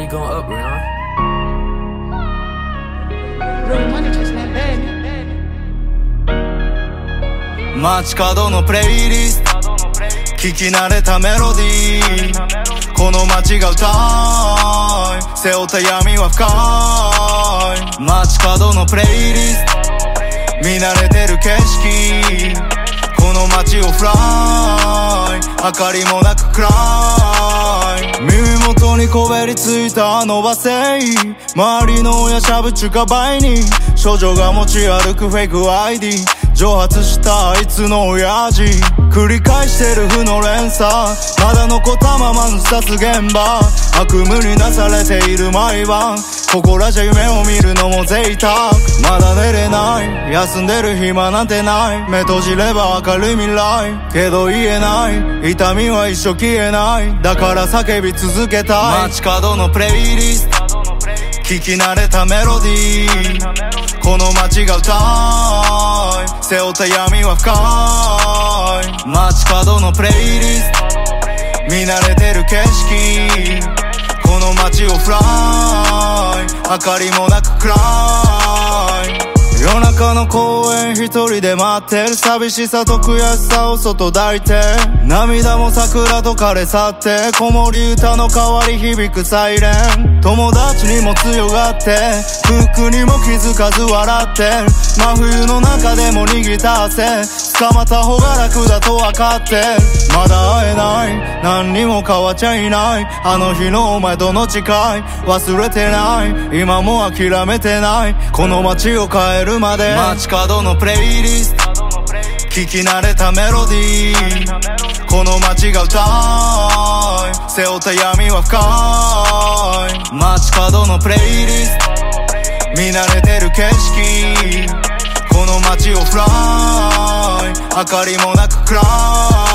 going up, Rihanna. Real money just not bad. 街角のプレイリスト聞き慣れたメロディーこの街が歌い背負った闇は深い街角のプレイリスト見慣れてる景色この街をフライ明かりもなく暗い耳元にこべりついた伸ばせ周りの親しゃぶ中華売人少女が持ち歩くフェイク ID 蒸発したあいつの親父繰り返してる負の連鎖まだ残ったままの自殺現場悪夢になされている毎晩ここらじゃ夢を見るのも贅沢まだ寝れない休んでる暇なんてない目閉じれば明るい未来けど言えない痛みは一生消えないだから叫び続けたい街角のプレイリスト聞き慣れたメロディーこの街が歌い背負った闇は深い街角のプレイリスト見慣れてる景色この街をフライ明かりもなく暗い夜中の公園一人で待ってる寂しさと悔しさを外抱いて涙も桜と枯れ去って子守歌の代わり響くサイレン友達にも強がって服にも気づかず笑って真冬の中でも握った汗捕まった方が楽だと分かってまだ会えない何にも変わっちゃいないあの日のお前との誓い忘れてない今も諦めてないこの街を変えるまで街角のプレイリスト聞き慣れたメロディーこの街が歌い背負った闇は深い街角のプレイリスト見慣れてる景色この街をフライ明かりもなく暗い